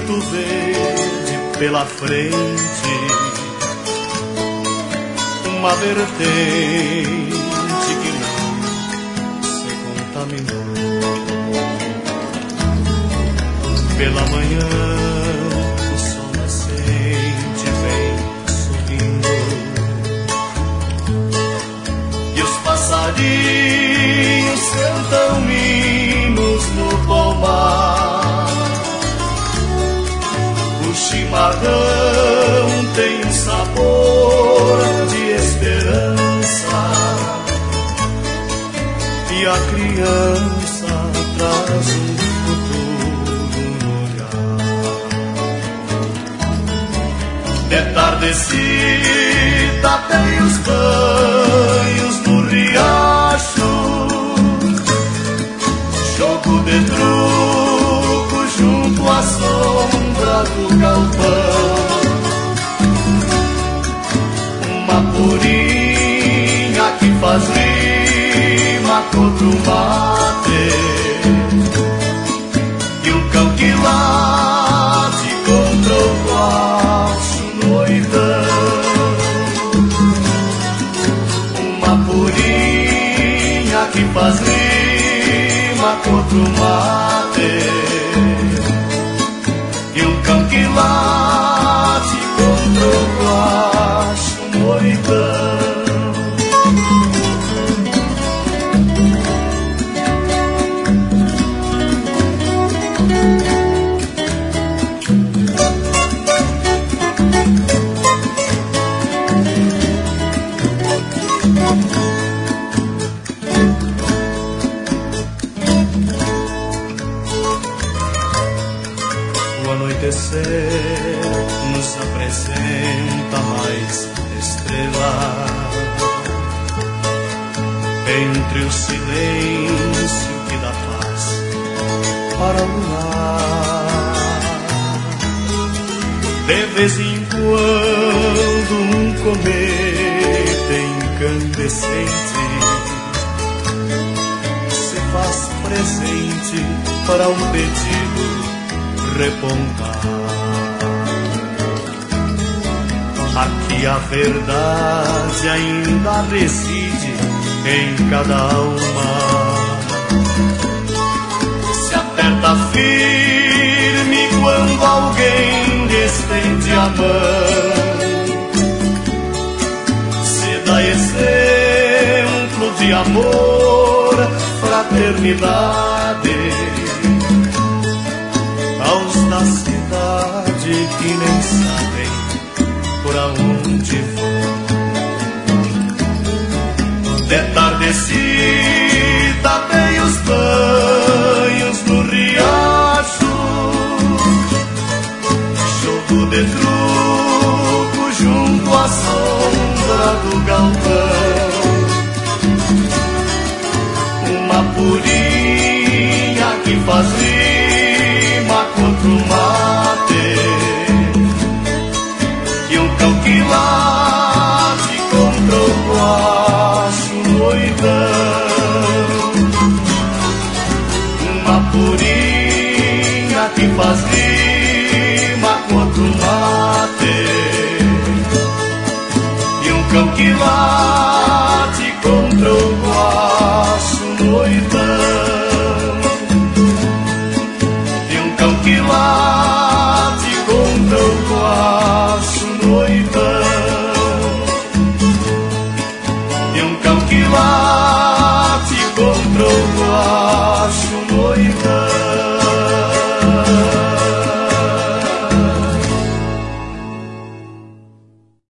muito verde pela frente, uma vertente que não se contaminou. Pela manhã o sol nascente vem sorrindo e os passarinhos cantam hinos no pomar. O chimarrão tem um sabor de esperança e a criança traz um futuro no olhar. De tardecita tem os banhos no riacho, jogo de truco junto à sombra do galpão. Uma purinha que faz rima contra o mate e um cão que late contra o guacho noitão. Uma purinha que faz rima contra o mate e um cão que late contra o guacho noitão. O anoitecer nos apresenta mais estrelas entre o silêncio que dá paz para o luar. De vez em quando um cometa incandescente se faz presente para um pedido repontar. Aqui a verdade ainda reside em cada alma. Se aperta firme quando alguém lhe estende a mão. Se dá exemplo de amor, fraternidade aos da cidade que nem sabem por aonde vão. De tardecita tem os banhos no riacho, jogo de truco junto à sombra do galpão. Uma purinha que faz rima contra o mate e um cão que late contra o guacho noitão. Uma purinha que faz rima contra o mate e um cão que late